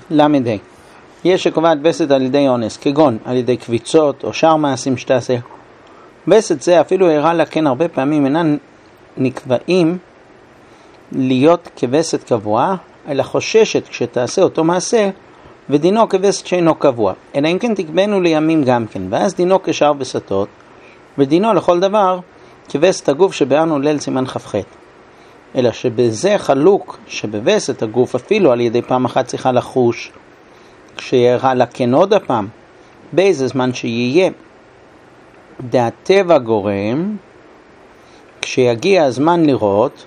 למדי. יש שקובעת וסת על ידי אונס, כגון על ידי קביצות או שאר מעשים שתעשה. וסת זה אפילו הראה לה כן הרבה פעמים אינן נקבעים להיות כווסת קבוע, אלא חוששת כשתעשה אותו מעשה, ודינו כווסת שאינו קבוע. אלא אם כן תקבענו לימים גם כן, ואז דינו כשאר וסתות, ודינו לכל דבר כווסת הגוף שבארנו ליל סימן כ"ח. אלא שבזה חלוק שבווסת הגוף אפילו על ידי פעם אחת צריכה לחוש, כשיראה לה כן עוד הפעם, באיזה זמן שיהיה דהטבע גורם, כשיגיע הזמן לראות,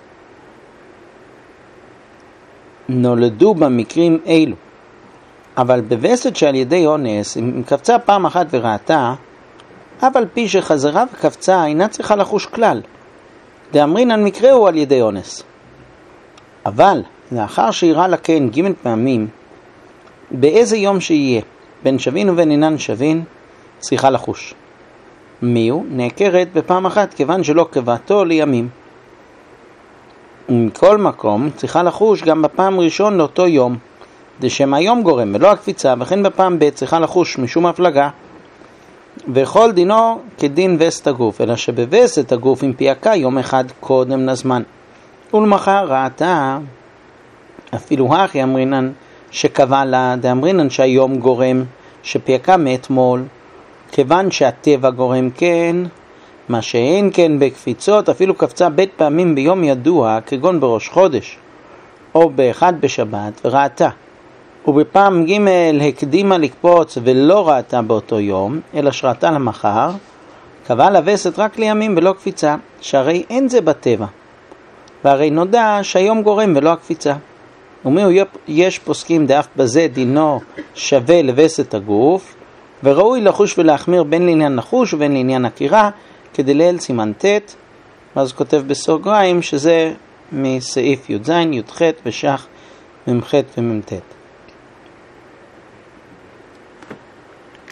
נולדו במקרים אלו. אבל בווסת שעל ידי אונס, אם קפצה פעם אחת וראתה, אבל פי שחזרה וקפצה אינה צריכה לחוש כלל. דאמרינן מקרה הוא על ידי אונס. אבל לאחר שיראה לה כן ג' פעמים, באיזה יום שיהיה, בין שווין ובין אינן שווין, צריכה לחוש. מיהו? נעקרת בפעם אחת, כיוון שלא קבעתו לימים. ומכל מקום צריכה לחוש גם בפעם ראשון לאותו יום, דשם היום גורם ולא הקפיצה, וכן בפעם ב' צריכה לחוש משום הפלגה. וכל דינו כדין וסת הגוף, אלא שבווסת הגוף עם פייקה יום אחד קודם לזמן. ולמחר ראתה, אפילו הכי אמרינן שקבע לה, דאמרינן שהיום גורם, שפייקה מאתמול, כיוון שהטבע גורם כן, מה שאין כן בקפיצות, אפילו קפצה בית פעמים ביום ידוע, כגון בראש חודש, או באחד בשבת, וראתה. ובפעם ג' הקדימה לקפוץ ולא ראתה באותו יום, אלא שראתה למחר, קבע לווסת רק לימים ולא קפיצה, שהרי אין זה בטבע. והרי נודע שהיום גורם ולא הקפיצה. ומהו יש פוסקים דאף בזה דינו שווה לווסת הגוף, וראוי לחוש ולהחמיר בין לעניין נחוש ובין לעניין עקירה, כדי ליל סימן ט', ואז כותב בסוגריים שזה מסעיף י"ז, י"ח ושח, מ"ח ומ"ט.